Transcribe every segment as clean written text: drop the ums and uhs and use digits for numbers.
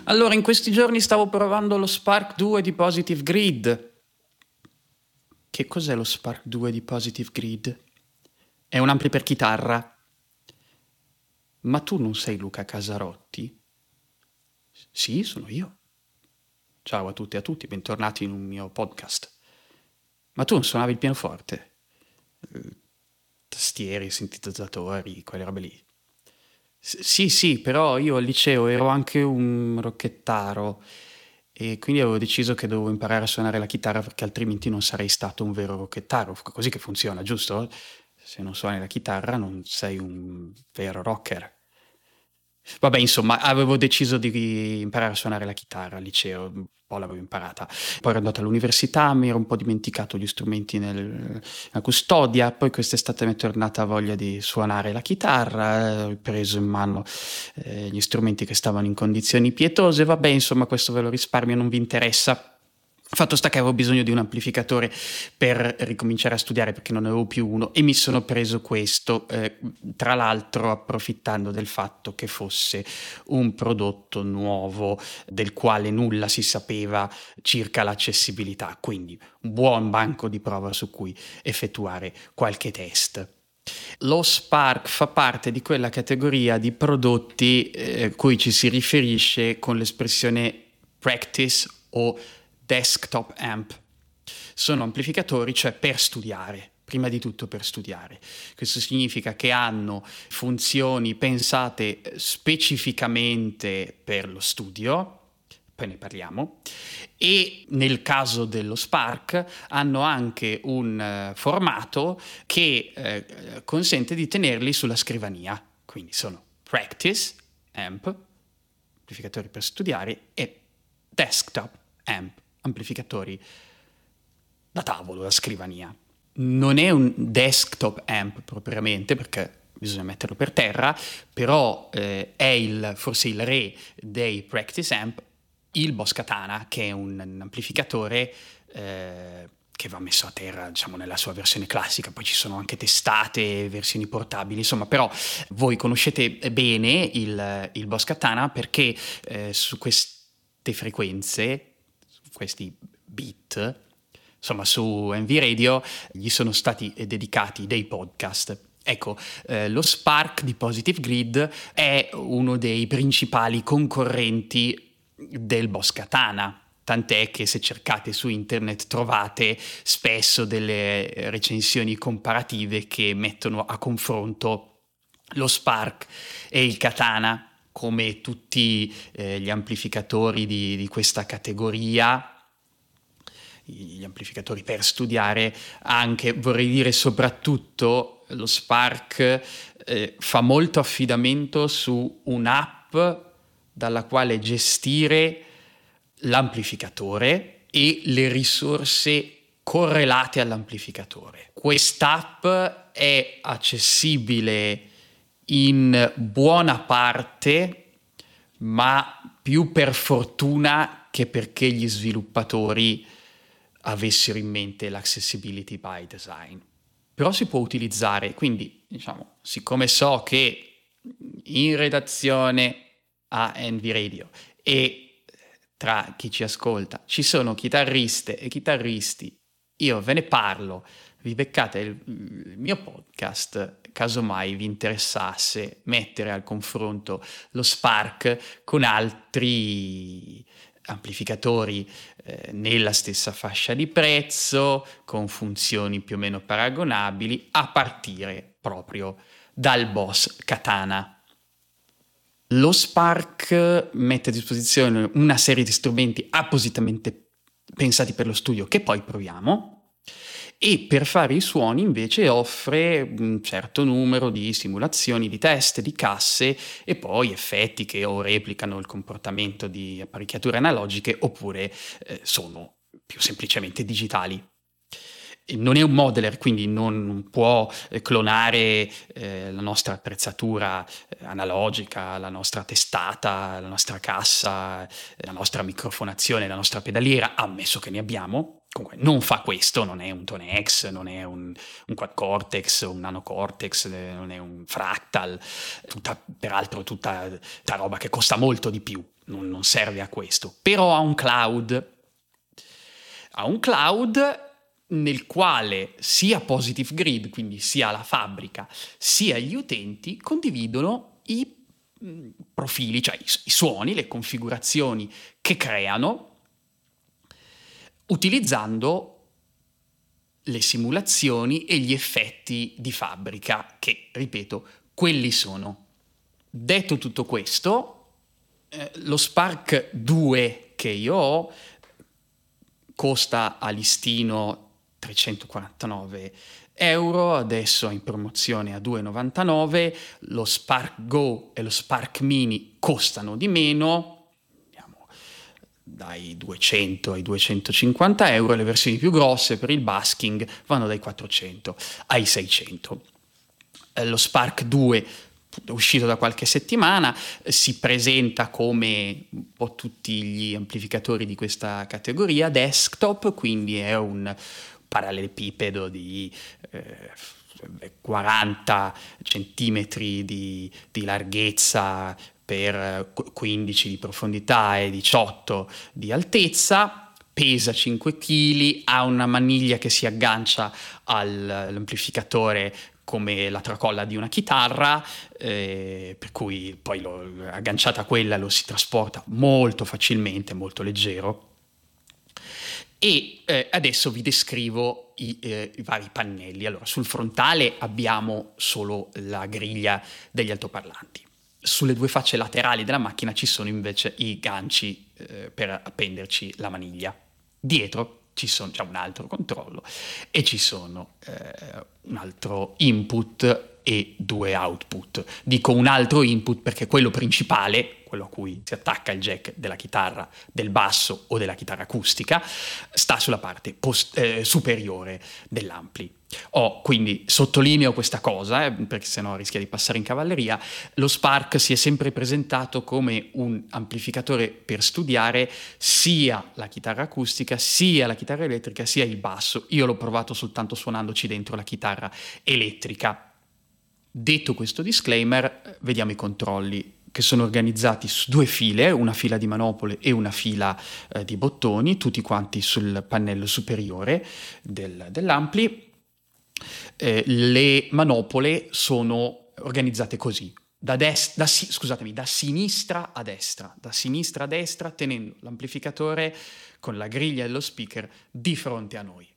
Allora, in questi giorni stavo provando lo Spark 2 di Positive Grid. Che cos'è lo Spark 2 di Positive Grid? È un ampli per chitarra. Ma tu non sei Luca Casarotti? Sì, sono io. Ciao a tutte e a tutti, bentornati in un mio podcast. Ma tu non suonavi il pianoforte? Tastieri, sintetizzatori, quelle robe lì. Sì, però io al liceo ero anche un rocchettaro e quindi avevo deciso che dovevo imparare a suonare la chitarra perché altrimenti non sarei stato un vero rocchettaro. Così che funziona, giusto? Se non suoni la chitarra non sei un vero rocker. Vabbè, insomma, avevo deciso di imparare a suonare la chitarra al liceo, un po' l'avevo imparata. Poi ero andato all'università, mi ero un po' dimenticato gli strumenti nella custodia, poi quest'estate mi è tornata voglia di suonare la chitarra, ho preso in mano gli strumenti che stavano in condizioni pietose, vabbè, insomma, questo ve lo risparmio, non vi interessa. Fatto sta che avevo bisogno di un amplificatore per ricominciare a studiare perché non ne avevo più uno e mi sono preso questo, tra l'altro approfittando del fatto che fosse un prodotto nuovo del quale nulla si sapeva circa l'accessibilità, quindi un buon banco di prova su cui effettuare qualche test. Lo Spark fa parte di quella categoria di prodotti cui ci si riferisce con l'espressione practice o desktop amp. Sono amplificatori, cioè per studiare, prima di tutto per studiare. Questo significa che hanno funzioni pensate specificamente per lo studio, poi ne parliamo, e nel caso dello Spark hanno anche un formato che consente di tenerli sulla scrivania. Quindi sono practice amp, amplificatori per studiare, e desktop amp, amplificatori da tavolo, da scrivania. Non è un desktop amp propriamente perché bisogna metterlo per terra, però è forse il re dei practice amp, il Boss Katana, che è un amplificatore che va messo a terra, diciamo, nella sua versione classica. Poi ci sono anche testate, versioni portabili, insomma, però voi conoscete bene il Boss Katana perché su queste frequenze, su questi beat, insomma, su NV Radio gli sono stati dedicati dei podcast. Ecco, lo Spark di Positive Grid è uno dei principali concorrenti del Boss Katana, tant'è che se cercate su internet trovate spesso delle recensioni comparative che mettono a confronto lo Spark e il Katana come tutti gli amplificatori di questa categoria, gli amplificatori per studiare, anche, vorrei dire soprattutto, lo Spark fa molto affidamento su un'app dalla quale gestire l'amplificatore e le risorse correlate all'amplificatore. Quest'app è accessibile in buona parte, ma più per fortuna che perché gli sviluppatori avessero in mente l'accessibility by design. Però si può utilizzare, quindi diciamo, siccome so che in redazione a NV Radio e tra chi ci ascolta ci sono chitarriste e chitarristi, io ve ne parlo, vi beccate il mio podcast, casomai vi interessasse mettere al confronto lo Spark con altri amplificatori nella stessa fascia di prezzo, con funzioni più o meno paragonabili, a partire proprio dal Boss Katana. Lo Spark mette a disposizione una serie di strumenti appositamente pensati per lo studio che poi proviamo, e per fare i suoni invece offre un certo numero di simulazioni, di test, di casse e poi effetti che o replicano il comportamento di apparecchiature analogiche oppure sono più semplicemente digitali. Non è un modeler, quindi non può clonare la nostra attrezzatura analogica, la nostra testata, la nostra cassa, la nostra microfonazione, la nostra pedaliera, ammesso che ne abbiamo. Comunque non fa questo, non è un Tone X, non è un Quad Cortex, un Nano Cortex, non è un Fractal, peraltro tutta roba che costa molto di più. non serve a questo, però ha un cloud. Ha un cloud nel quale sia Positive Grid, quindi sia la fabbrica, sia gli utenti condividono i profili, cioè i suoni, le configurazioni che creano, utilizzando le simulazioni e gli effetti di fabbrica, che, ripeto, quelli sono. Detto tutto questo, lo Spark 2 che io ho costa a listino 349 euro, adesso è in promozione a 2,99. Lo Spark Go e lo Spark Mini costano di meno, dai 200 ai 250 euro, e le versioni più grosse per il basking vanno dai 400 ai 600. Lo Spark 2 è uscito da qualche settimana, si presenta come un po' tutti gli amplificatori di questa categoria desktop, quindi è un parallelepipedo di 40 centimetri di larghezza per 15 di profondità e 18 di altezza, pesa 5 kg, ha una maniglia che si aggancia all'amplificatore come la tracolla di una chitarra, per cui poi agganciata a quella lo si trasporta molto facilmente, molto leggero. E adesso vi descrivo i vari pannelli. Allora, sul frontale abbiamo solo la griglia degli altoparlanti. Sulle due facce laterali della macchina ci sono invece i ganci per appenderci la maniglia. Dietro c'è un altro controllo e ci sono un altro input e due output. Dico un altro input perché quello principale, quello a cui si attacca il jack della chitarra, del basso o della chitarra acustica, sta sulla parte superiore dell'ampli. Quindi sottolineo questa cosa, perché sennò rischia di passare in cavalleria. Lo Spark si è sempre presentato come un amplificatore per studiare sia la chitarra acustica, sia la chitarra elettrica, sia il basso. Io l'ho provato soltanto suonandoci dentro la chitarra elettrica. Detto questo disclaimer, vediamo i controlli, che sono organizzati su due file, una fila di manopole e una fila di bottoni, tutti quanti sul pannello superiore dell'ampli. Le manopole sono organizzate così, da sinistra a destra, tenendo l'amplificatore con la griglia dello speaker di fronte a noi.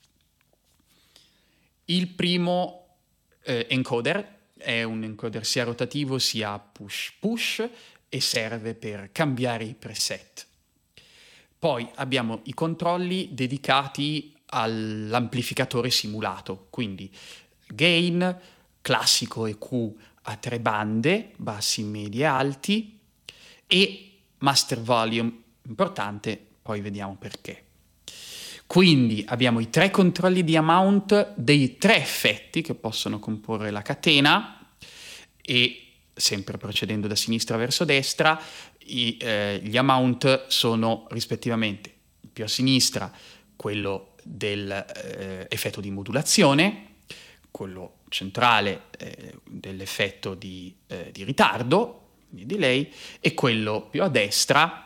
Il primo encoder è un encoder sia rotativo sia push-push e serve per cambiare i preset. Poi abbiamo i controlli dedicati all'amplificatore simulato, quindi gain, classico EQ a 3 bande, bassi, medi e alti, e master volume, importante, poi vediamo perché. Quindi abbiamo i 3 controlli di amount dei 3 effetti che possono comporre la catena, e sempre procedendo da sinistra verso destra, gli amount sono rispettivamente il più a sinistra quello dell'effetto di modulazione, quello centrale dell'effetto di ritardo, di delay, e quello più a destra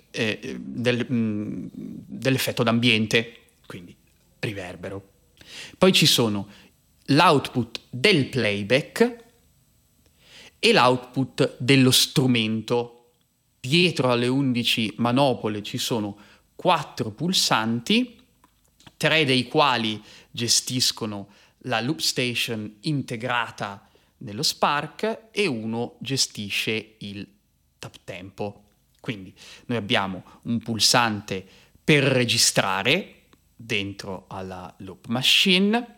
dell'effetto d'ambiente, quindi riverbero. Poi ci sono l'output del playback e l'output dello strumento. Dietro alle 11 manopole ci sono 4 pulsanti, 3 dei quali gestiscono la loop station integrata nello Spark e uno gestisce il tap tempo. Quindi noi abbiamo un pulsante per registrare dentro alla loop machine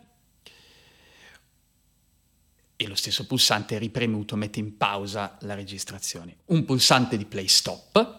e lo stesso pulsante ripremuto mette in pausa la registrazione. Un pulsante di play stop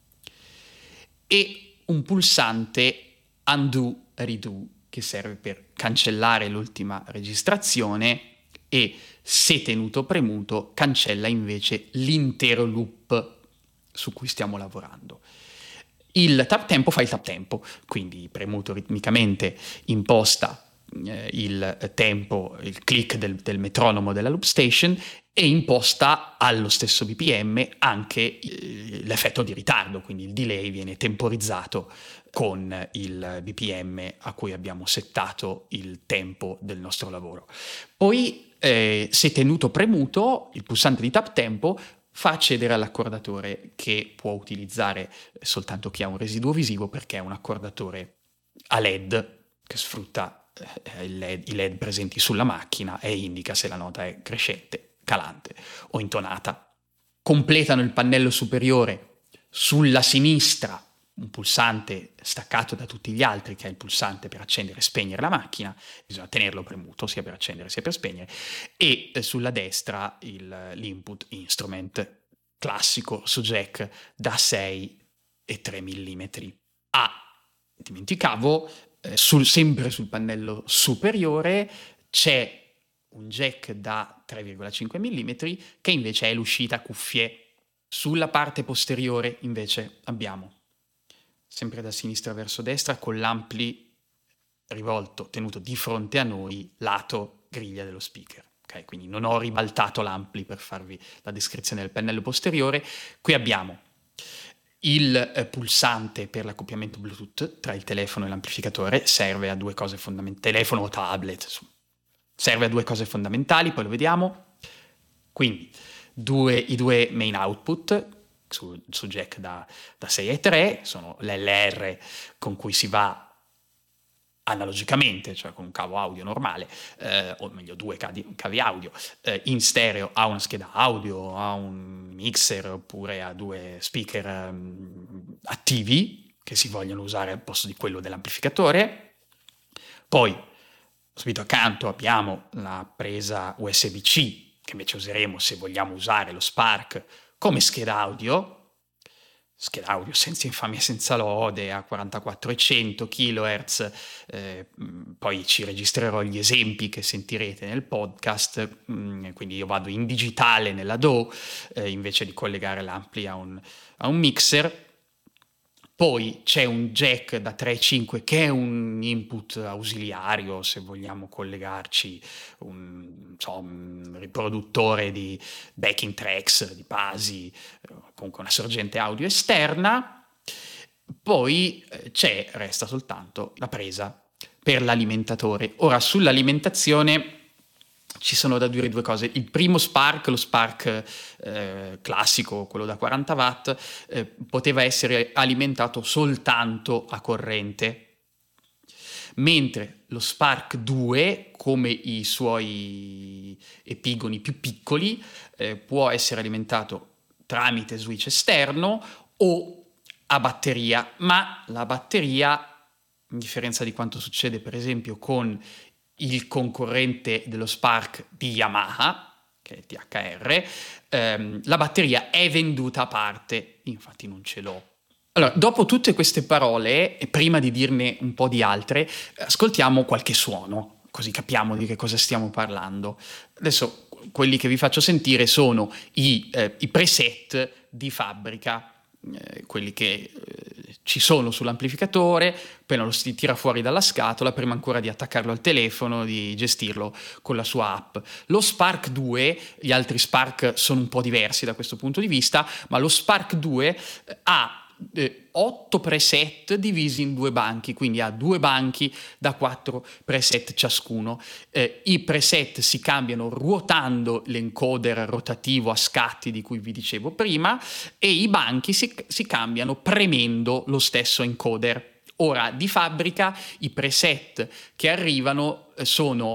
e un pulsante undo redo che serve per cancellare l'ultima registrazione e, se tenuto premuto, cancella invece l'intero loop su cui stiamo lavorando. Il tap tempo fa il tap tempo, quindi premuto ritmicamente imposta il tempo, il click del metronomo della loop station, e imposta allo stesso BPM anche l'effetto di ritardo, quindi il delay viene temporizzato con il BPM a cui abbiamo settato il tempo del nostro lavoro. Poi, se tenuto premuto, il pulsante di tap tempo fa accedere all'accordatore, che può utilizzare soltanto chi ha un residuo visivo, perché è un accordatore a LED che sfrutta i LED presenti sulla macchina e indica se la nota è crescente, calante o intonata. Completano il pannello superiore sulla sinistra un pulsante staccato da tutti gli altri, che è il pulsante per accendere e spegnere la macchina, bisogna tenerlo premuto sia per accendere sia per spegnere, e sulla destra l'input instrument classico su jack da 6 e 3 mm. Dimenticavo, sempre sul pannello superiore c'è un jack da 3,5 mm che invece è l'uscita cuffie. Sulla parte posteriore invece abbiamo, sempre da sinistra verso destra, con l'ampli rivolto, tenuto di fronte a noi, lato griglia dello speaker. Okay? Quindi non ho ribaltato l'ampli per farvi la descrizione del pannello posteriore. Qui abbiamo il pulsante per l'accoppiamento Bluetooth tra il telefono e l'amplificatore, serve a due cose fondamentali, telefono o tablet, serve a due cose fondamentali, poi lo vediamo. Quindi i due main output su jack da 6 e 3, sono l'LR con cui si va analogicamente, cioè con un cavo audio normale, o meglio due cavi audio, in stereo a una scheda audio, a un mixer oppure a due speaker attivi che si vogliono usare al posto di quello dell'amplificatore. Poi subito accanto abbiamo la presa USB-C, che invece useremo se vogliamo usare lo Spark come scheda audio senza infamia e senza lode, a 44 e 100 kHz, poi ci registrerò gli esempi che sentirete nel podcast, quindi io vado in digitale nella DAW invece di collegare l'ampli a un mixer. Poi c'è un jack da 3,5 che è un input ausiliario, se vogliamo collegarci un riproduttore di backing tracks, di basi, comunque una sorgente audio esterna. Poi resta soltanto la presa per l'alimentatore. Ora, sull'alimentazione ci sono da dire due cose. Il primo Spark, lo Spark classico, quello da 40 watt, poteva essere alimentato soltanto a corrente, mentre lo Spark 2, come i suoi epigoni più piccoli, può essere alimentato tramite switch esterno o a batteria, ma la batteria, in differenza di quanto succede per esempio con il concorrente dello Spark di Yamaha, che è THR, la batteria è venduta a parte, infatti non ce l'ho. Allora, dopo tutte queste parole, e prima di dirne un po' di altre, ascoltiamo qualche suono, così capiamo di che cosa stiamo parlando. Adesso quelli che vi faccio sentire sono i preset di fabbrica, quelli che ci sono sull'amplificatore, appena lo si tira fuori dalla scatola, prima ancora di attaccarlo al telefono, di gestirlo con la sua app. Lo Spark 2, gli altri Spark sono un po' diversi da questo punto di vista, ma lo Spark 2 ha 8 preset divisi in due banchi, quindi ha due banchi da 4 preset ciascuno. I preset si cambiano ruotando l'encoder rotativo a scatti di cui vi dicevo prima, e i banchi si cambiano premendo lo stesso encoder. Ora, di fabbrica i preset che arrivano sono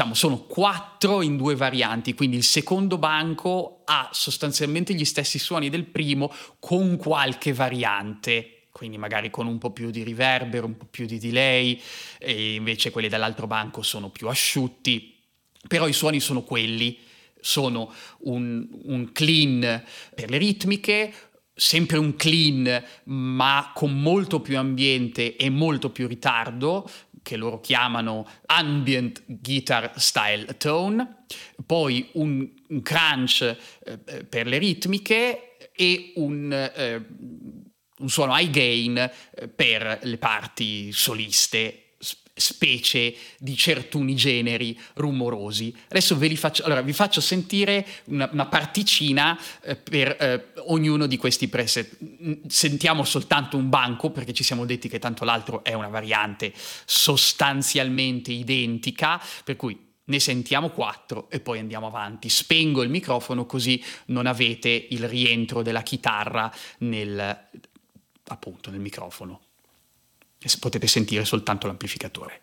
4 in due varianti, quindi il secondo banco ha sostanzialmente gli stessi suoni del primo con qualche variante, quindi magari con un po' più di riverbero, un po' più di delay, e invece quelli dall'altro banco sono più asciutti, però i suoni sono quelli, sono un clean per le ritmiche, sempre un clean ma con molto più ambiente e molto più ritardo, che loro chiamano ambient guitar style tone, poi un crunch per le ritmiche e un suono high gain per le parti soliste, specie di certuni generi rumorosi. Adesso vi faccio sentire una particina per ognuno di questi preset. Sentiamo soltanto un banco, perché ci siamo detti che tanto l'altro è una variante sostanzialmente identica, per cui ne sentiamo 4 e poi andiamo avanti. Spengo il microfono così non avete il rientro della chitarra appunto nel microfono. E potete sentire soltanto l'amplificatore.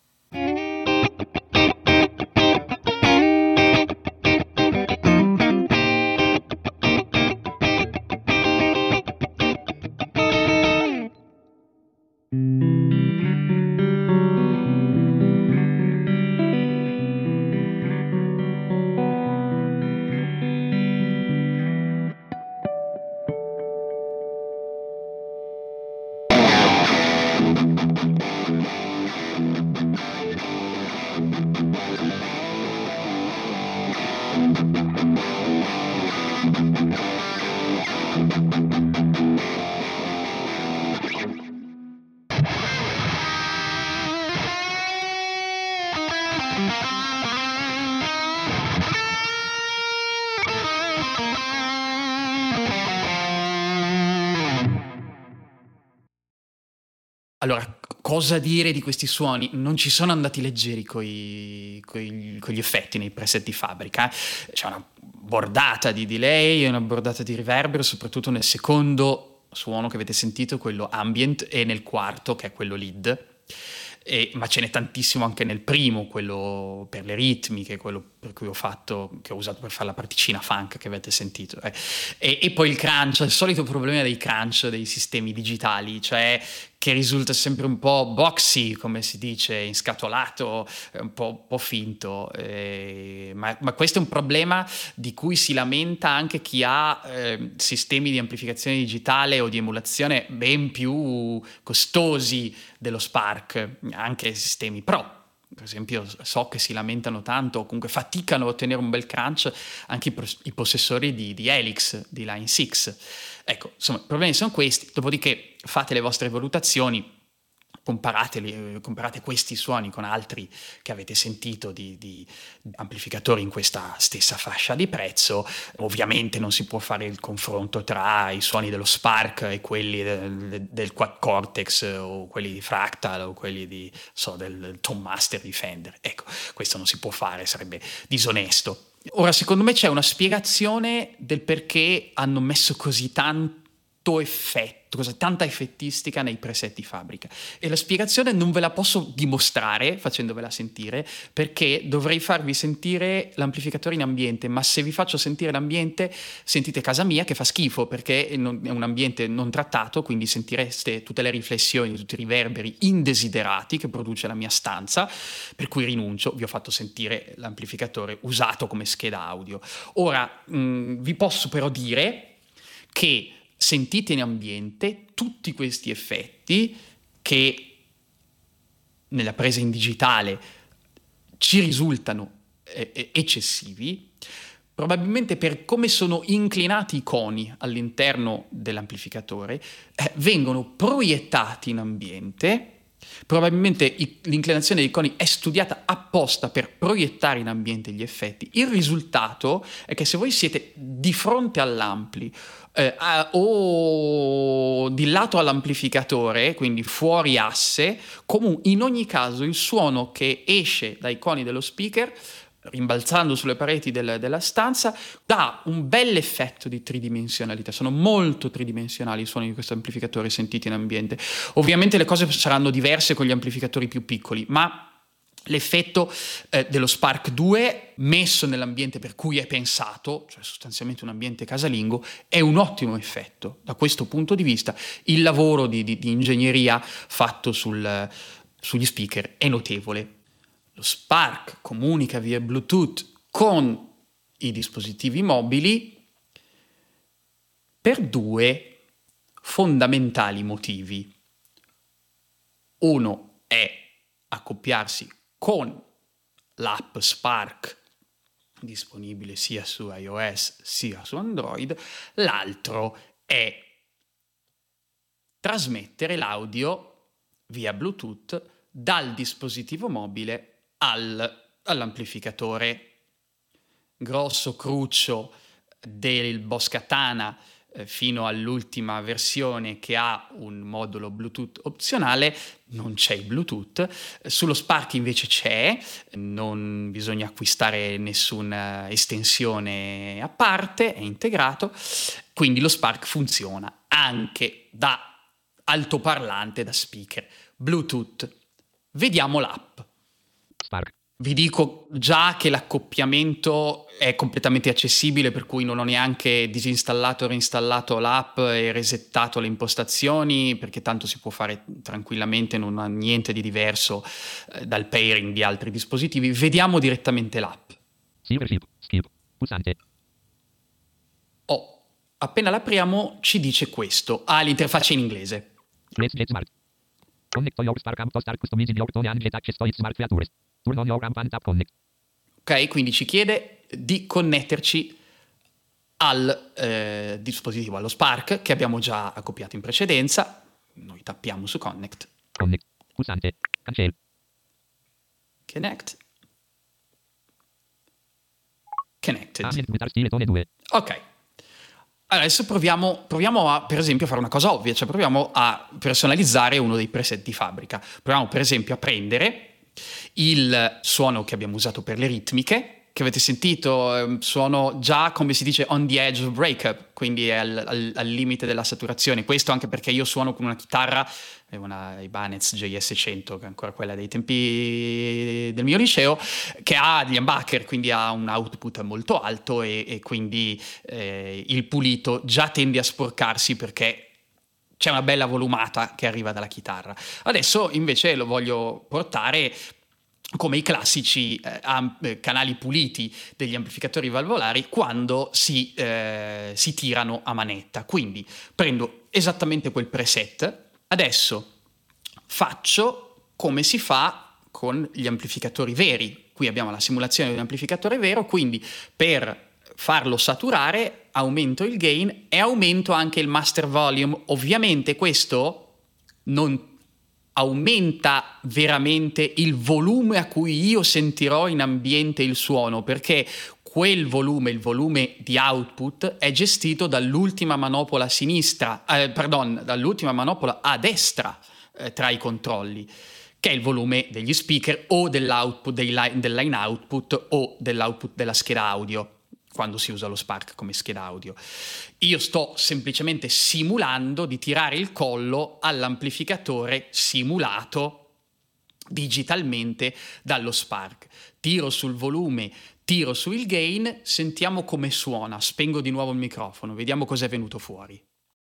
Allora, cosa dire di questi suoni? Non ci sono andati leggeri con gli effetti nei preset di fabbrica. C'è una bordata di delay e una bordata di riverbero, soprattutto nel secondo suono che avete sentito, quello ambient, e nel quarto, che è quello lead. Ma ce n'è tantissimo anche nel primo, quello per le ritmiche, quello per cui che ho usato per fare la particina funk che avete sentito. E poi il crunch, il solito problema dei crunch dei sistemi digitali, cioè che risulta sempre un po' boxy, come si dice, inscatolato, un po' finto. Ma questo è un problema di cui si lamenta anche chi ha sistemi di amplificazione digitale o di emulazione ben più costosi dello Spark, anche sistemi Pro. Per esempio, so che si lamentano tanto, o comunque faticano a ottenere un bel crunch anche i possessori di Helix, di Line 6. Ecco, insomma, i problemi sono questi. Dopodiché fate le vostre valutazioni, comparate questi suoni con altri che avete sentito di amplificatori in questa stessa fascia di prezzo. Ovviamente non si può fare il confronto tra i suoni dello Spark e quelli del Quad Cortex, o quelli di Fractal, o quelli del Tone Master di Fender. Ecco, questo non si può fare, sarebbe disonesto. Ora, secondo me c'è una spiegazione del perché hanno messo così tanto effetto, tanta effettistica nei preset di fabbrica, e la spiegazione non ve la posso dimostrare facendovela sentire, perché dovrei farvi sentire l'amplificatore in ambiente, ma se vi faccio sentire l'ambiente sentite casa mia che fa schifo, perché è un ambiente non trattato, quindi sentireste tutte le riflessioni, tutti i riverberi indesiderati che produce la mia stanza, per cui rinuncio. Vi ho fatto sentire l'amplificatore usato come scheda audio. Ora vi posso però dire che sentite in ambiente tutti questi effetti che nella presa in digitale ci risultano eccessivi, probabilmente per come sono inclinati i coni all'interno dell'amplificatore, vengono proiettati in ambiente. Probabilmente l'inclinazione dei coni è studiata apposta per proiettare in ambiente gli effetti. Il risultato è che se voi siete di fronte all'ampli o di lato all'amplificatore, quindi fuori asse, comunque in ogni caso il suono che esce dai coni dello speaker, rimbalzando sulle pareti della stanza, dà un bel effetto di tridimensionalità. Sono molto tridimensionali i suoni di questo amplificatore sentiti in ambiente. Ovviamente le cose saranno diverse con gli amplificatori più piccoli, ma l'effetto dello Spark 2 messo nell'ambiente per cui è pensato, cioè sostanzialmente un ambiente casalingo, è un ottimo effetto. Da questo punto di vista il lavoro di ingegneria fatto sugli speaker è notevole. Lo Spark comunica via Bluetooth con i dispositivi mobili per 2 fondamentali motivi. Uno è accoppiarsi con l'app Spark, disponibile sia su iOS sia su Android. L'altro è trasmettere l'audio via Bluetooth dal dispositivo mobile all'amplificatore. Grosso cruccio del Boss Katana fino all'ultima versione che ha un modulo Bluetooth opzionale, non c'è il Bluetooth. Sullo Spark invece c'è, non bisogna acquistare nessuna estensione a parte, è integrato, quindi lo Spark funziona anche da altoparlante, da speaker Bluetooth. Vediamo l'app. Spark. Vi dico già che l'accoppiamento è completamente accessibile, per cui non ho neanche disinstallato o reinstallato l'app e resettato le impostazioni, perché tanto si può fare tranquillamente, non ha niente di diverso dal pairing di altri dispositivi. Vediamo direttamente l'app. Silvership. Skip. Pulsante. Appena l'apriamo ci dice questo. Ha l'interfaccia in inglese. Let's get smart. Connect to your Spark amp to start customizing your tone and get access to its smart features. Turn on your amp and tap connect. Ok, quindi ci chiede di connetterci al dispositivo, allo Spark, che abbiamo già accoppiato in precedenza. Noi tappiamo su Connect. Connect. Pulsante. Cancel. Connect. Connected. Stile tone 2. Ok. Adesso proviamo a, per esempio, a fare una cosa ovvia, cioè proviamo a personalizzare uno dei preset di fabbrica. Proviamo, per esempio, a prendere il suono che abbiamo usato per le ritmiche, che avete sentito, suono già, come si dice, on the edge of breakup, quindi è al limite della saturazione. Questo anche perché io suono con una chitarra, una Ibanez JS100, che è ancora quella dei tempi del mio liceo, che ha gli humbucker, quindi ha un output molto alto e quindi il pulito già tende a sporcarsi perché c'è una bella volumata che arriva dalla chitarra. Adesso invece lo voglio portare come i classici canali puliti degli amplificatori valvolari quando si tirano a manetta. Quindi prendo esattamente quel preset, adesso faccio come si fa con gli amplificatori veri. Qui abbiamo la simulazione di un amplificatore vero, quindi per farlo saturare aumento il gain e aumento anche il master volume. Ovviamente questo non aumenta veramente il volume a cui io sentirò in ambiente il suono, perché quel volume, il volume di output, è gestito dall'ultima manopola a sinistra, dall'ultima manopola a destra tra i controlli, che è il volume degli speaker o dell'output, del line output o dell'output della scheda audio, quando si usa lo Spark come scheda audio. Io sto semplicemente simulando di tirare il collo all'amplificatore simulato digitalmente dallo Spark. Tiro sul volume, tiro sul gain, sentiamo come suona. Spengo di nuovo il microfono, vediamo cosa è venuto fuori.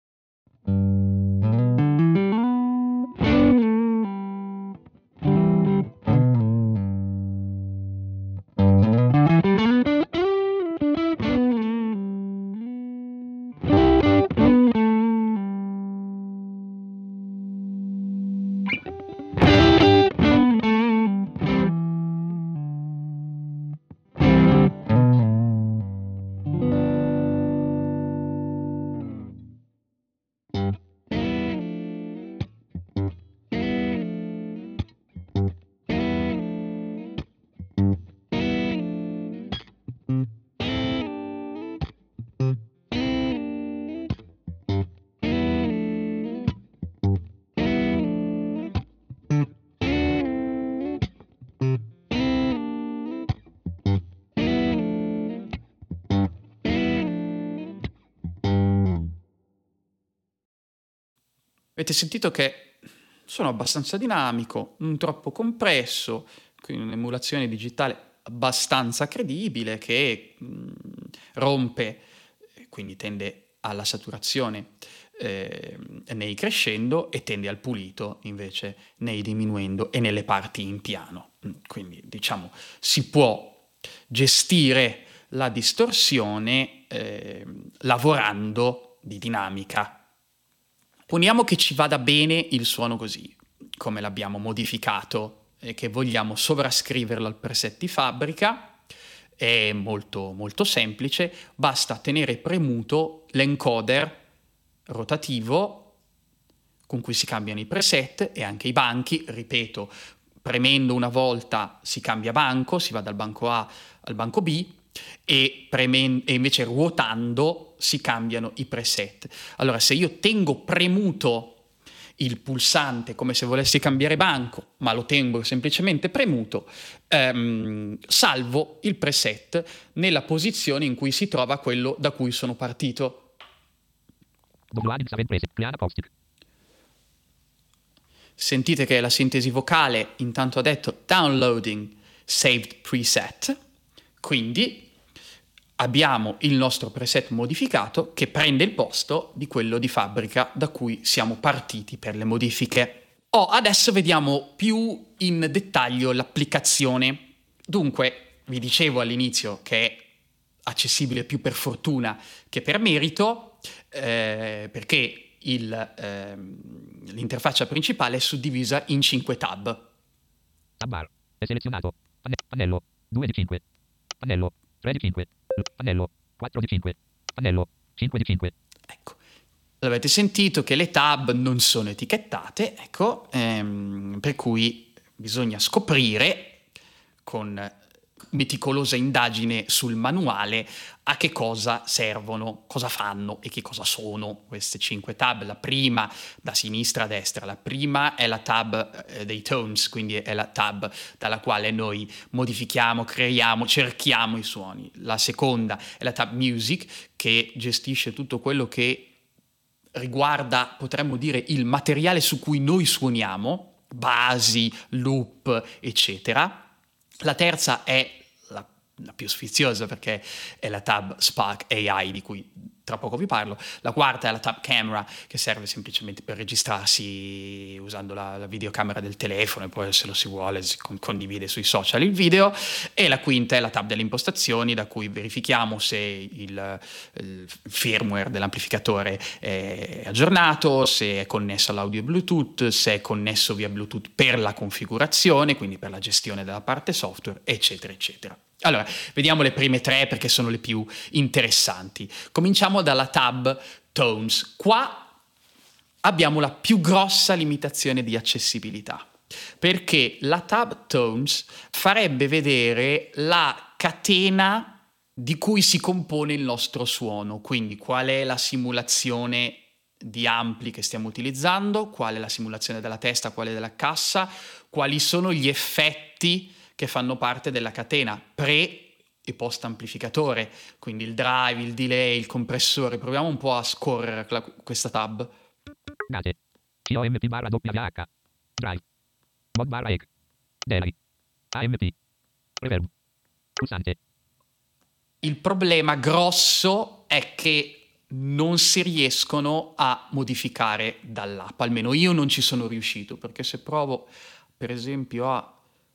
Avete sentito che sono abbastanza dinamico, non troppo compresso, quindi un'emulazione digitale abbastanza credibile che rompe, quindi tende alla saturazione nei crescendo e tende al pulito invece nei diminuendo e nelle parti in piano. Quindi diciamo si può gestire la distorsione lavorando di dinamica. Poniamo che ci vada bene il suono così, come l'abbiamo modificato e che vogliamo sovrascriverlo al preset di fabbrica. È molto, molto semplice, basta tenere premuto l'encoder rotativo con cui si cambiano i preset e anche i banchi, ripeto, premendo una volta si cambia banco, si va dal banco A al banco B e invece ruotando si cambiano i preset. Allora, se io tengo premuto il pulsante come se volessi cambiare banco, ma lo tengo semplicemente premuto, salvo il preset nella posizione in cui si trova quello da cui sono partito. Sentite che la sintesi vocale intanto ha detto downloading saved preset, quindi abbiamo il nostro preset modificato che prende il posto di quello di fabbrica da cui siamo partiti per le modifiche. Adesso vediamo più in dettaglio l'applicazione. Dunque, vi dicevo all'inizio che è accessibile più per fortuna che per merito, perché l'interfaccia principale è suddivisa in 5 tab. Tabbar è selezionato. Pannello 2 di 5. Pannello 3 di 5. Pannello 4 di 5. Pannello 5 di 5. Ecco, avete sentito che le tab non sono etichettate, ecco, per cui bisogna scoprire con meticolosa indagine sul manuale a che cosa servono, cosa fanno e che cosa sono queste 5 tab. La prima, da sinistra a destra, la prima è la tab dei tones, quindi è la tab dalla quale noi modifichiamo, creiamo, cerchiamo i suoni. La seconda è la tab music, che gestisce tutto quello che riguarda, potremmo dire, il materiale su cui noi suoniamo, basi, loop, eccetera. La terza è la più sfiziosa perché è la tab Spark AI di cui tra poco vi parlo. La quarta è la tab Camera, che serve semplicemente per registrarsi usando la videocamera del telefono e poi se lo si vuole si condivide sui social il video. E la quinta è la tab delle impostazioni, da cui verifichiamo se il firmware dell'amplificatore è aggiornato, se è connesso all'audio Bluetooth, se è connesso via Bluetooth per la configurazione, quindi per la gestione della parte software, eccetera, eccetera. Allora, vediamo le prime 3 perché sono le più interessanti. Cominciamo dalla tab Tones. Qua abbiamo la più grossa limitazione di accessibilità, perché la tab Tones farebbe vedere la catena di cui si compone il nostro suono, quindi qual è la simulazione di ampli che stiamo utilizzando, qual è la simulazione della testa, qual è della cassa, quali sono gli effetti che fanno parte della catena pre e post amplificatore, quindi il drive, il delay, il compressore. Proviamo un po' a scorrere questa tab. Date. COMP barra WH. Drive. Mod barra EC. Delay. AMP. Reverb. Pulsante. Il problema grosso è che non si riescono a modificare dall'app, almeno io non ci sono riuscito, perché se provo per esempio a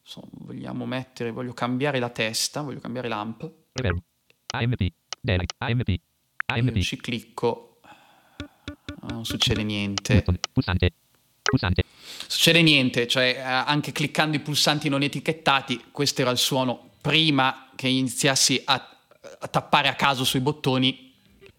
voglio cambiare la testa, voglio cambiare l'amp. Reverb. AMP. Delay. AMP. AMP. Ci clicco. Non succede niente. Pulsante. Pulsante. Succede niente, cioè anche cliccando i pulsanti non etichettati, questo era il suono prima che iniziassi a tappare a caso sui bottoni.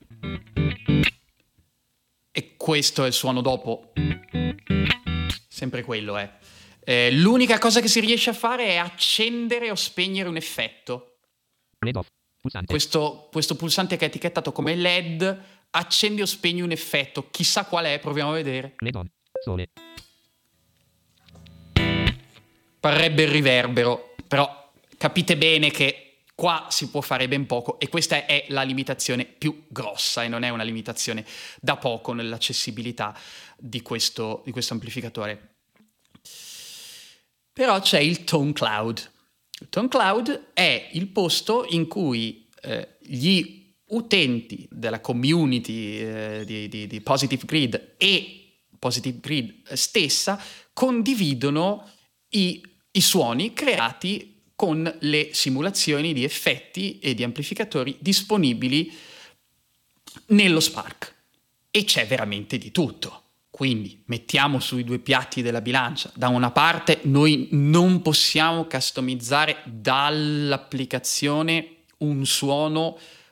E questo è il suono dopo. Sempre quello è. L'unica cosa che si riesce a fare è accendere o spegnere un effetto. LED off. Pulsante. Questo pulsante che è etichettato come LED accende o spegne un effetto. Chissà qual è, proviamo a vedere. LED on. Sole. Parrebbe il riverbero, però capite bene che qua si può fare ben poco e questa è la limitazione più grossa e non è una limitazione da poco nell'accessibilità di questo amplificatore. Però c'è il Tone Cloud. Il Tone Cloud è il posto in cui gli utenti della community di Positive Grid e Positive Grid stessa condividono i suoni creati con le simulazioni di effetti e di amplificatori disponibili nello Spark. E c'è veramente di tutto. Quindi mettiamo sui due piatti della bilancia. Da una parte noi non possiamo customizzare dall'applicazione un suono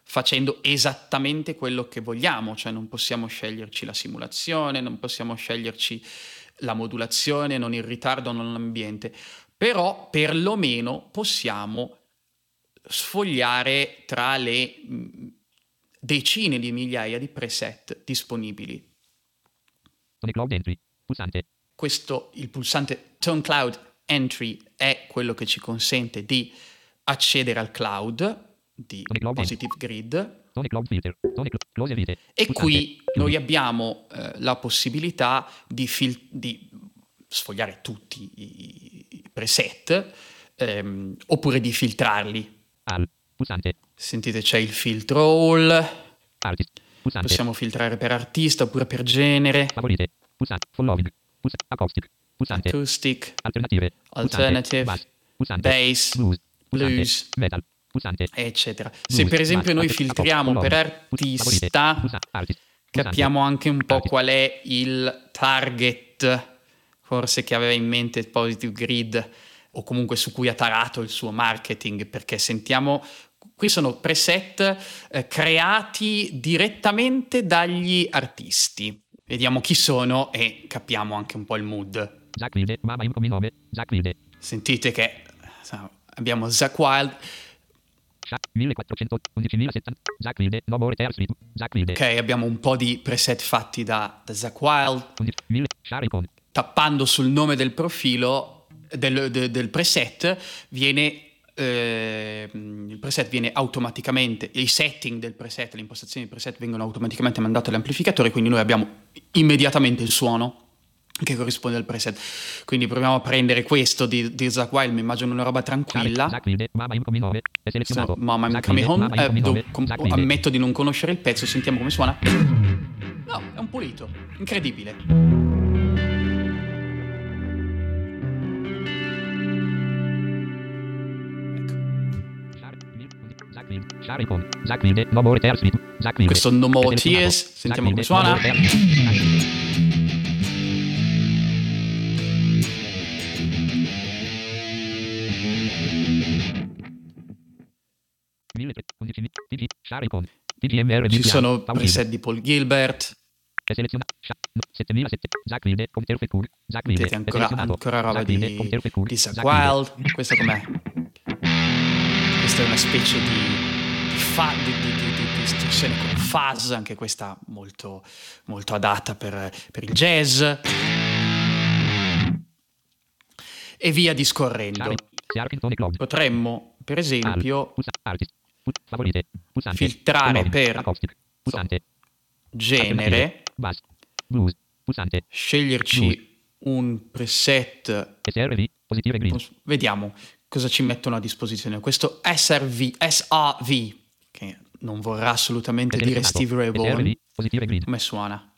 facendo esattamente quello che vogliamo, cioè non possiamo sceglierci la simulazione, non possiamo sceglierci la modulazione, non il ritardo, non l'ambiente, però perlomeno possiamo sfogliare tra le decine di migliaia di preset disponibili. Tone Cloud Entry. Pulsante. Il pulsante Tone Cloud Entry è quello che ci consente di accedere al cloud di Positive Grid. Tone Cloud Filter. Close Vite. E Pulsante. qui noi abbiamo la possibilità di sfogliare tutti i preset oppure di filtrarli. Al. Pulsante. Sentite, c'è il filtro all. Artist. Pulsante. Possiamo filtrare per artista oppure per genere. Favorite. Pulsante. Following. Pulsante. Acoustic. Pulsante. Acoustic. Alternative. Alternative. Bass. Pulsante. Bass. Blues. Pulsante. Blues. Metal. Pulsante. Eccetera. Blues. Se per esempio Bass. noi filtriamo per artista, Artist. capiamo anche un po' qual è il target, forse che aveva in mente Positive Grid, o comunque su cui ha tarato il suo marketing, perché sentiamo, qui sono preset creati direttamente dagli artisti. Vediamo chi sono e capiamo anche un po' il mood. Zach Wilde, Mama Info 9, Zach Wilde. Sentite che abbiamo Zakk Wylde. 1411.070. Zach Wilde, No More Tears With. Zach Wilde. Ok, abbiamo un po' di preset fatti da Zakk Wylde. Share icon. Tappando sul nome del profilo del preset il preset viene automaticamente, i setting del preset, le impostazioni del preset vengono automaticamente mandate all'amplificatore, quindi noi abbiamo immediatamente il suono che corrisponde al preset. Quindi proviamo a prendere questo di Zakk Wylde, mi immagino una roba tranquilla. Zach Wilde, Mama Info 9, è selezionato. Mama I'm Zach Coming Wilde, Home. Mama Info 9, Zach Wilde. Ammetto di non conoscere il pezzo, sentiamo come suona. No, è un pulito, incredibile. Share icon. Zach Wilde, No More Tears With. Zach Wilde. Questo No More È selezionato. Tears, sentiamo come Zach suona. Wilde, No More Tears. Share icon. TGMR. Ci sono preset di Paul Gilbert. È selezionato. 7007. Zach Wilde, Computer Cool. Zach Wilde. Vedete È ancora roba Zach Wilde, Computer Cool. di Zakk Zach Wilde. Wylde. Questo com'è? Questa è una specie di istruzione con fuzz, anche questa molto, molto adatta per il jazz. E via discorrendo. Potremmo, per esempio, filtrare per genere, sceglierci un preset. Vediamo cosa ci mettono a disposizione. Questo SRV, che non vorrà assolutamente dire Steve Ray Vaughan. Come suona?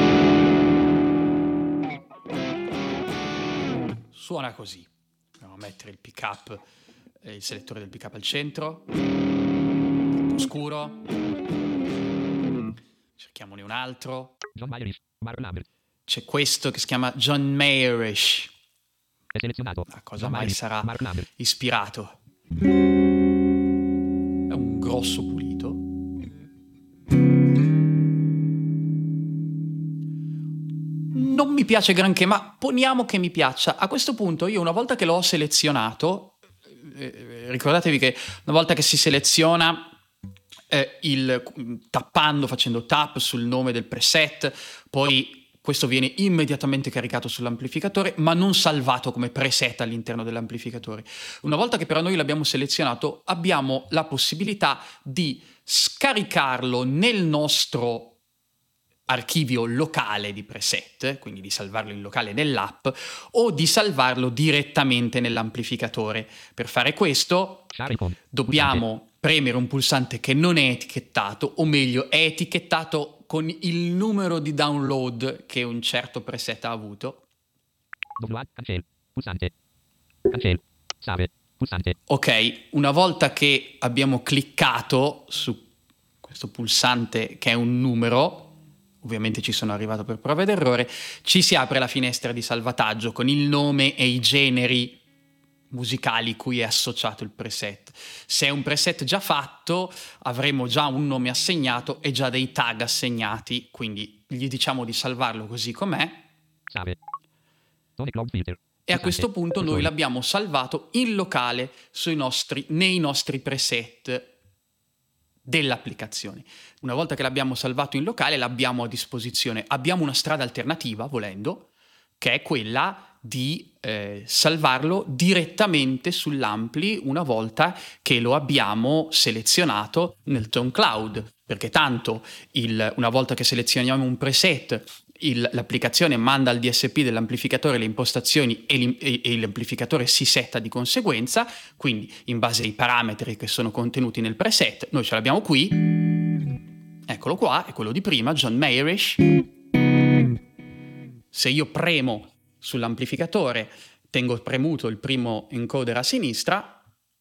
Suona così. Andiamo a mettere il pick up, il selettore del pick up al centro. Troppo scuro. Cerchiamone un altro. C'è questo che si chiama John Mayerish. È selezionato. A cosa mai sarà ispirato? È un grosso pulito. Non mi piace granché, ma poniamo che mi piaccia. A questo punto io, una volta che l'ho selezionato, ricordatevi che una volta che si seleziona tappando, facendo tap sul nome del preset, poi questo viene immediatamente caricato sull'amplificatore, ma non salvato come preset all'interno dell'amplificatore. Una volta che però noi l'abbiamo selezionato, abbiamo la possibilità di scaricarlo nel nostro archivio locale di preset, quindi di salvarlo in locale nell'app, o di salvarlo direttamente nell'amplificatore. Per fare questo dobbiamo premere un pulsante che non è etichettato, o meglio è etichettato con il numero di download che un certo preset ha avuto. Ok, una volta che abbiamo cliccato su questo pulsante che è un numero, ovviamente ci sono arrivato per prova ed errore, ci si apre la finestra di salvataggio con il nome e i generi musicali cui è associato il preset. Se è un preset già fatto, avremo già un nome assegnato e già dei tag assegnati, quindi gli diciamo di salvarlo così com'è. Save. Tone Cloud Filter. E a questo punto noi l'abbiamo salvato in locale nei nostri preset dell'applicazione. Una volta che l'abbiamo salvato in locale, l'abbiamo a disposizione. Abbiamo una strada alternativa, volendo, che è quella di salvarlo direttamente sull'ampli una volta che lo abbiamo selezionato nel Tone Cloud, perché tanto una volta che selezioniamo un preset, l'applicazione manda al DSP dell'amplificatore le impostazioni e l'amplificatore si setta di conseguenza, quindi in base ai parametri che sono contenuti nel preset. Noi ce l'abbiamo qui, eccolo qua, è quello di prima, John Mayerish. Se io premo sull'amplificatore, tengo premuto il primo encoder a sinistra,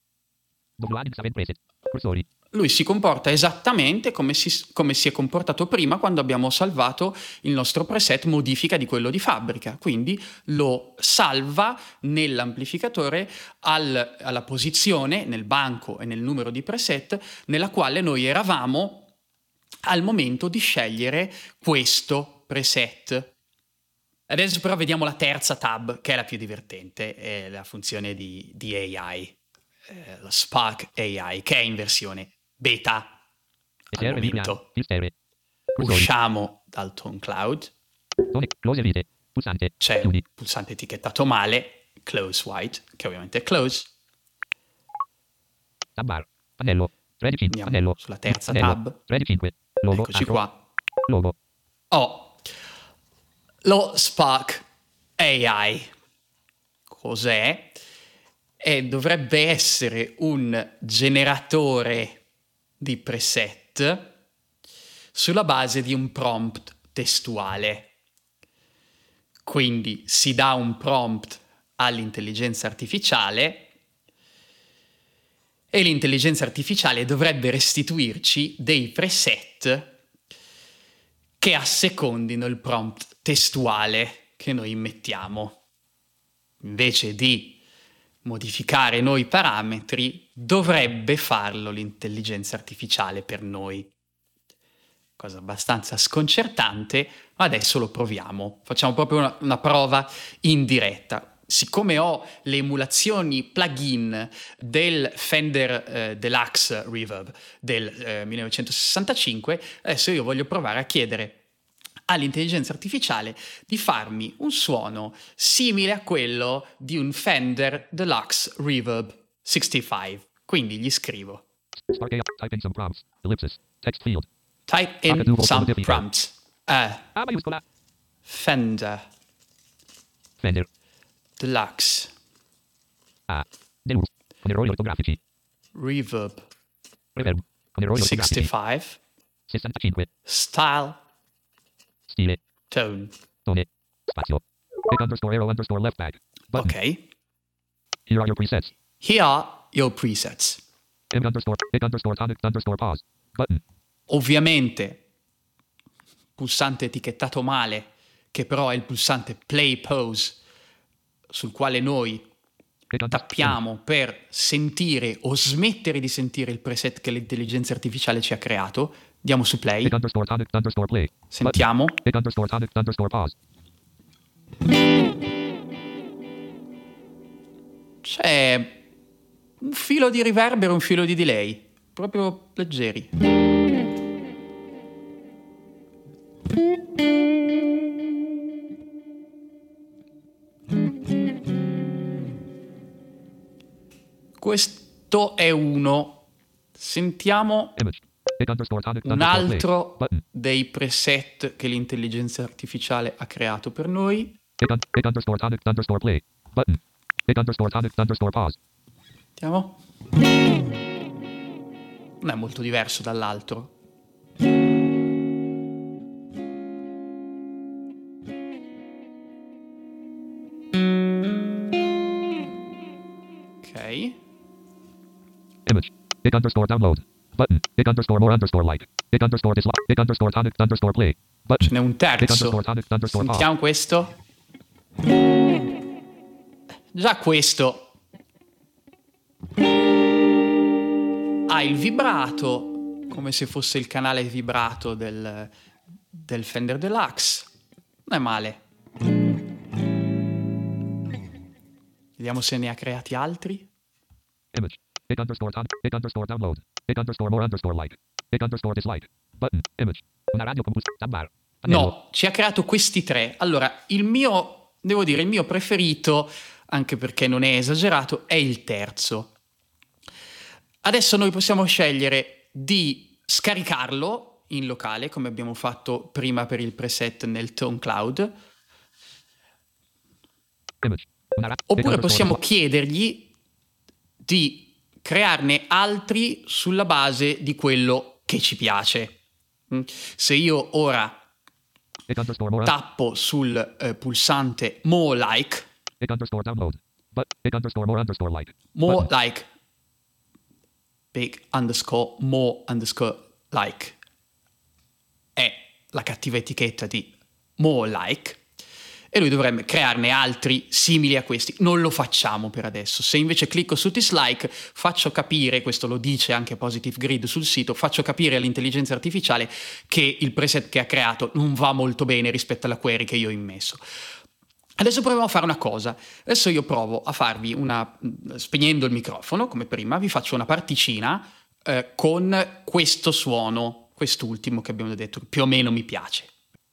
lui si comporta esattamente come si è comportato prima quando abbiamo salvato il nostro preset modifica di quello di fabbrica. Quindi lo salva nell'amplificatore alla posizione, nel banco e nel numero di preset nella quale noi eravamo al momento di scegliere questo preset. Adesso però vediamo la terza tab, che è la più divertente, è la funzione di AI, la Spark AI, che è in versione beta al momento. Usciamo dal Tone Cloud, c'è il pulsante etichettato male, Close White, che ovviamente è Close. Andiamo sulla terza tab, eccoci qua. Lo Spark AI cos'è? Dovrebbe essere un generatore di preset sulla base di un prompt testuale. Quindi si dà un prompt all'intelligenza artificiale e l'intelligenza artificiale dovrebbe restituirci dei preset che assecondino il prompt testuale che noi immettiamo. Invece di modificare noi i parametri, dovrebbe farlo l'intelligenza artificiale per noi. Cosa abbastanza sconcertante, ma adesso lo proviamo. Facciamo proprio una prova in diretta. Siccome ho le emulazioni plugin del Fender Deluxe Reverb del 1965, adesso io voglio provare a chiedere all'intelligenza artificiale di farmi un suono simile a quello di un Fender Deluxe Reverb 65. Quindi gli scrivo: Type in some prompts. Ellipsis. Text field. Type in some prompts. Fender Deluxe Reverb 65 Style Tone. Ok. Here are your presets. Here are your presets. Pause. Button. Ovviamente pulsante etichettato male, che però è il pulsante play pause sul quale noi tappiamo per sentire o smettere di sentire il preset che l'intelligenza artificiale ci ha creato. Diamo su play. Play. Sentiamo. Pause. C'è un filo di riverbero e un filo di delay, proprio leggeri. Questo è uno. Sentiamo un altro dei preset che l'intelligenza artificiale ha creato per noi. Play. Button. Pause. Sentiamo. Non è molto diverso dall'altro. Ok. Image. Download. Button. More like. Dislike. Play. Button. Ce n'è un terzo. Sentiamo questo. Già questo ha il vibrato, come se fosse il canale vibrato del Fender Deluxe. Non è male. Vediamo se ne ha creati altri. Image. Pick underscore on. Pick underscore download. Pick underscore more underscore like. Pick underscore dislike. Button. Image. Una radio computer. Tab bar. No, ci ha creato questi tre. Allora, devo dire, il mio preferito, anche perché non è esagerato, è il terzo. Adesso noi possiamo scegliere di scaricarlo in locale, come abbiamo fatto prima per il preset nel Tone Cloud, oppure possiamo chiedergli di crearne altri sulla base di quello che ci piace. Se io ora tappo sul pulsante More Like, More Like, big underscore more underscore like, è la cattiva etichetta di More Like, e lui dovrebbe crearne altri simili a questi. Non lo facciamo per adesso. Se invece clicco su Dislike, faccio capire, questo lo dice anche Positive Grid sul sito, faccio capire all'intelligenza artificiale che il preset che ha creato non va molto bene rispetto alla query che io ho immesso. Adesso proviamo a fare una cosa. Adesso io provo a farvi spegnendo il microfono, come prima, vi faccio una particina con questo suono, quest'ultimo che abbiamo detto, più o meno mi piace.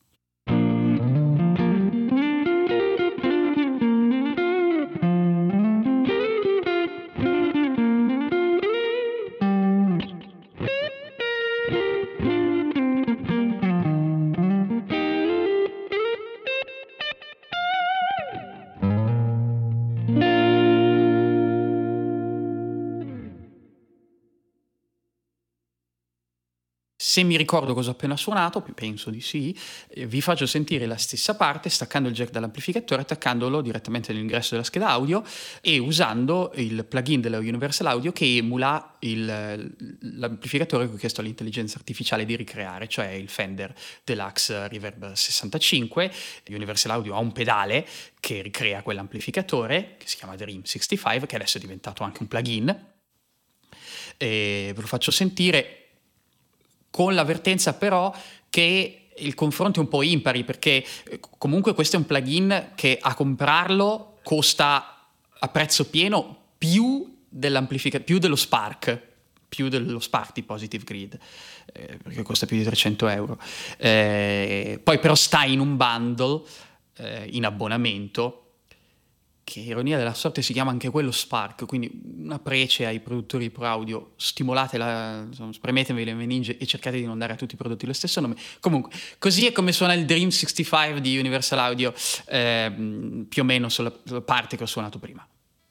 Se mi ricordo cosa ho appena suonato, penso di sì, vi faccio sentire la stessa parte staccando il jack dall'amplificatore, attaccandolo direttamente all'ingresso della scheda audio e usando il plugin della Universal Audio che emula l'amplificatore che ho chiesto all'intelligenza artificiale di ricreare, cioè il Fender Deluxe Reverb 65. Universal Audio ha un pedale che ricrea quell'amplificatore, che si chiama Dream 65, che adesso è diventato anche un plugin. E ve lo faccio sentire, con l'avvertenza però che il confronto è un po' impari, perché comunque questo è un plugin che a comprarlo costa a prezzo pieno più dello Spark di Positive Grid, perché costa più di 300 euro. Poi però sta in un bundle in abbonamento, che ironia della sorte si chiama anche quello Spark, quindi una prece ai produttori di Pro Audio: spremetevi le meninge e cercate di non dare a tutti i prodotti lo stesso nome. Comunque, così è come suona il Dream 65 di Universal Audio, più o meno sulla parte che ho suonato prima.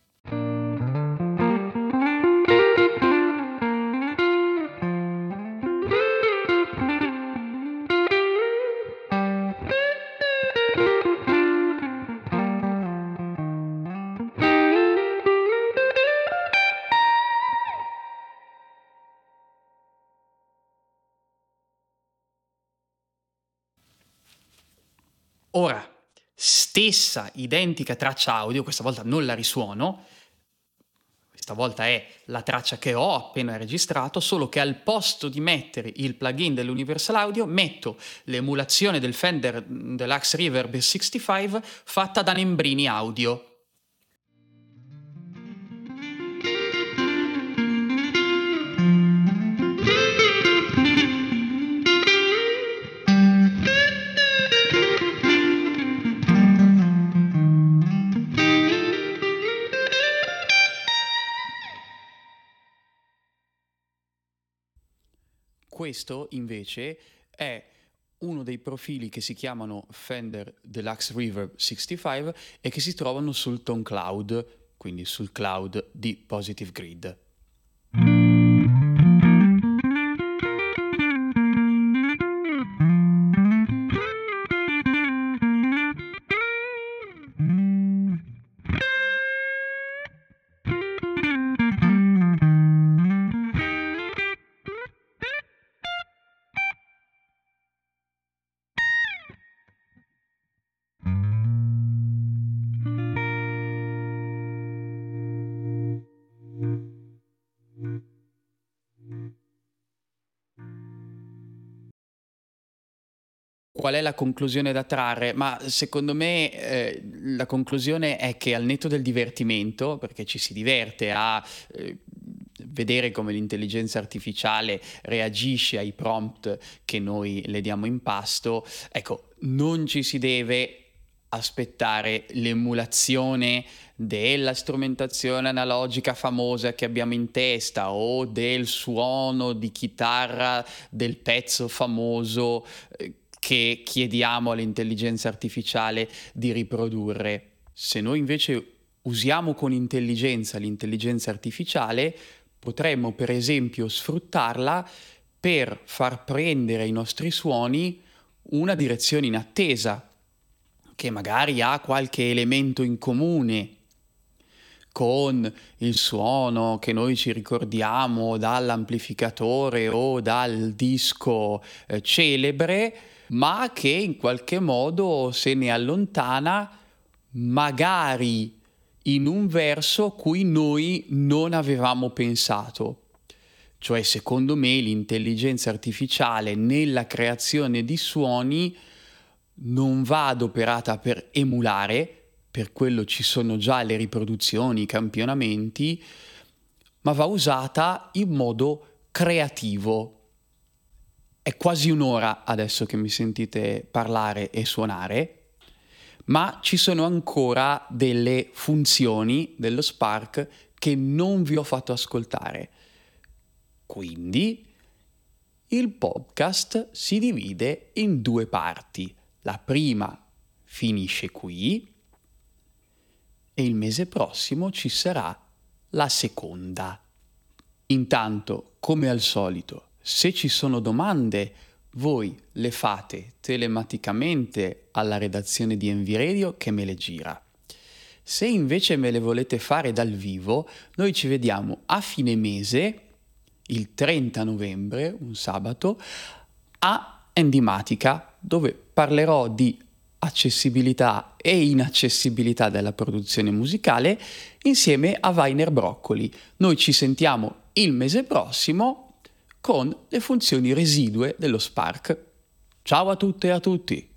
Ora, stessa identica traccia audio, questa volta non la risuono, questa volta è la traccia che ho appena registrato, solo che al posto di mettere il plugin dell'Universal Audio metto l'emulazione del Fender Deluxe Reverb 65 fatta da Nembrini Audio. Questo invece è uno dei profili che si chiamano Fender Deluxe Reverb 65 e che si trovano sul Tone Cloud, quindi sul cloud di Positive Grid. Qual è la conclusione da trarre? Ma secondo me la conclusione è che al netto del divertimento, perché ci si diverte a vedere come l'intelligenza artificiale reagisce ai prompt che noi le diamo in pasto, ecco, non ci si deve aspettare l'emulazione della strumentazione analogica famosa che abbiamo in testa o del suono di chitarra del pezzo famoso che chiediamo all'intelligenza artificiale di riprodurre. Se noi invece usiamo con intelligenza l'intelligenza artificiale, potremmo per esempio sfruttarla per far prendere ai nostri suoni una direzione inattesa, che magari ha qualche elemento in comune con il suono che noi ci ricordiamo dall'amplificatore o dal disco celebre, ma che in qualche modo se ne allontana magari in un verso cui noi non avevamo pensato. Cioè, secondo me, l'intelligenza artificiale nella creazione di suoni non va adoperata per emulare, per quello ci sono già le riproduzioni, i campionamenti, ma va usata in modo creativo. È quasi un'ora adesso che mi sentite parlare e suonare, ma ci sono ancora delle funzioni dello Spark che non vi ho fatto ascoltare. Quindi il podcast si divide in due parti. La prima finisce qui e il mese prossimo ci sarà la seconda. Intanto, come al solito, se ci sono domande, voi le fate telematicamente alla redazione di Envy Radio che me le gira. Se invece me le volete fare dal vivo, noi ci vediamo a fine mese, il 30 novembre, un sabato, a Endimatica, dove parlerò di accessibilità e inaccessibilità della produzione musicale insieme a Weiner Broccoli. Noi ci sentiamo il mese prossimo con le funzioni residue dello Spark. Ciao a tutte e a tutti!